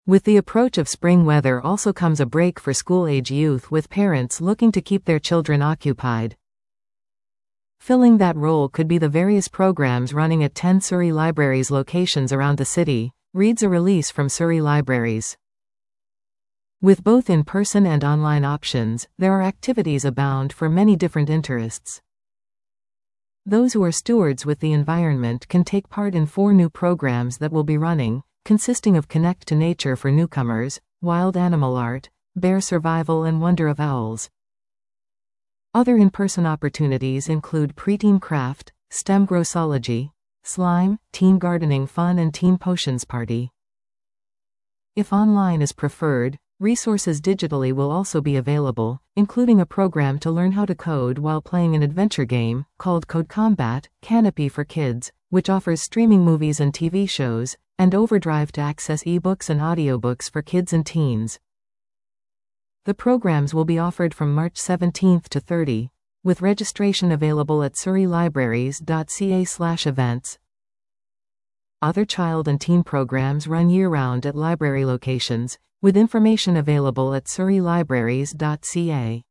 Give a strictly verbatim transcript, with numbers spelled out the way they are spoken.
With the approach of spring weather also comes a break for school-age youth, with parents looking to keep their children occupied. Filling that role could be the various programs running at ten Surrey Libraries locations around the city, reads a release from Surrey Libraries. With both in-person and online options, there are activities abound for many different interests. Those who are stewards with the environment can take part in four new programs that will be running, consisting of Connect to Nature for newcomers, Wild Animal Art, Bear Survival and Wonder of Owls. Other in-person opportunities include Preteen Craft, STEM Grossology, Slime, Teen Gardening Fun and Teen Potions Party. If online is preferred, resources digitally will also be available, including a program to learn how to code while playing an adventure game, called Code Combat, Canopy for Kids, which offers streaming movies and T V shows, and Overdrive to access ebooks and audiobooks for kids and teens. The programs will be offered from March seventeenth to thirtieth, with registration available at surreylibraries dot c a slash events. Other child and teen programs run year-round at library locations, with information available at surreylibraries dot c a.